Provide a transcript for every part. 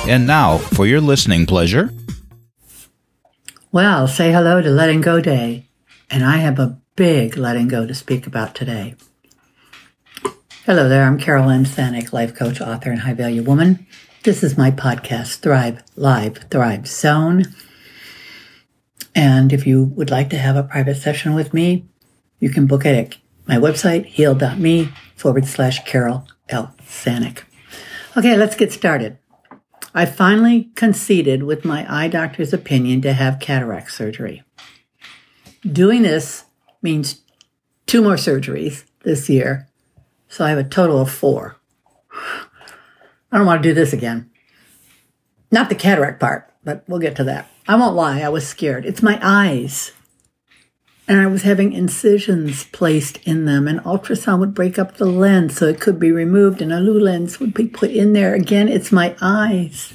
And now, for your listening pleasure. Well, say hello to Letting Go Day, and I have a big letting go to speak about today. Hello there, I'm Carol M. Sanek, life coach, author, and high-value woman. This is my podcast, Thrive Live, Thrive Zone. And if you would like to have a private session with me, you can book it at my website, heal.me/Carol L. Sanek. Okay, let's get started. I finally conceded with my eye doctor's opinion to have cataract surgery. Doing this means 2 more surgeries this year, so I have a total of 4. I don't want to do this again. Not the cataract part, but we'll get to that. I won't lie, I was scared. It's my eyes. And I was having incisions placed in them. An ultrasound would break up the lens so it could be removed and a new lens would be put in there. Again, it's my eyes.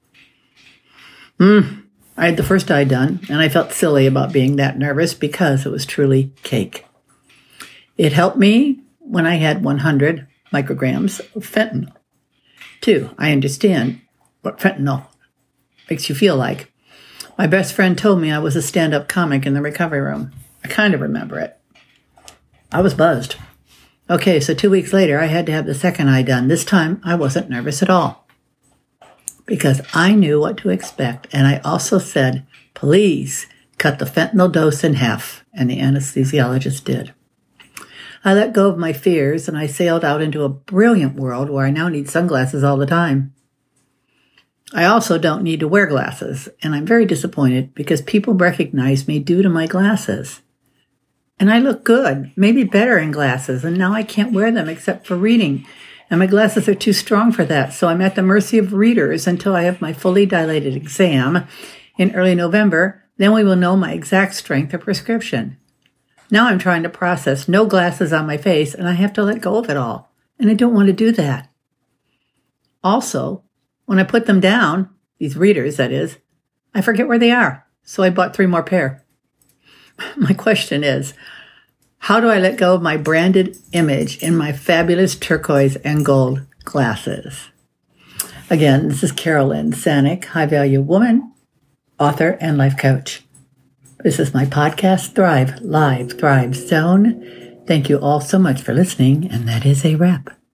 I had the first eye done and I felt silly about being that nervous because it was truly cake. It helped me when I had 100 micrograms of fentanyl. 2, I understand what fentanyl makes you feel like. My best friend told me I was a stand-up comic in the recovery room. I kind of remember it. I was buzzed. Okay, so 2 weeks later, I had to have the second eye done. This time, I wasn't nervous at all because I knew what to expect. And I also said, please cut the fentanyl dose in half. And the anesthesiologist did. I let go of my fears and I sailed out into a brilliant world where I now need sunglasses all the time. I also don't need to wear glasses. And I'm very disappointed because people recognize me due to my glasses. And I look good, maybe better in glasses, and now I can't wear them except for reading. And my glasses are too strong for that, so I'm at the mercy of readers until I have my fully dilated exam in early November. Then we will know my exact strength of prescription. Now I'm trying to process no glasses on my face, and I have to let go of it all. And I don't want to do that. Also, when I put them down, these readers, that is, I forget where they are, so I bought 3 more pair. My question is, how do I let go of my branded image in my fabulous turquoise and gold glasses? Again, this is Carol Lynn Sanek, high-value woman, author, and life coach. This is my podcast, Thrive Live, Thrive Zone. Thank you all so much for listening, and that is a wrap.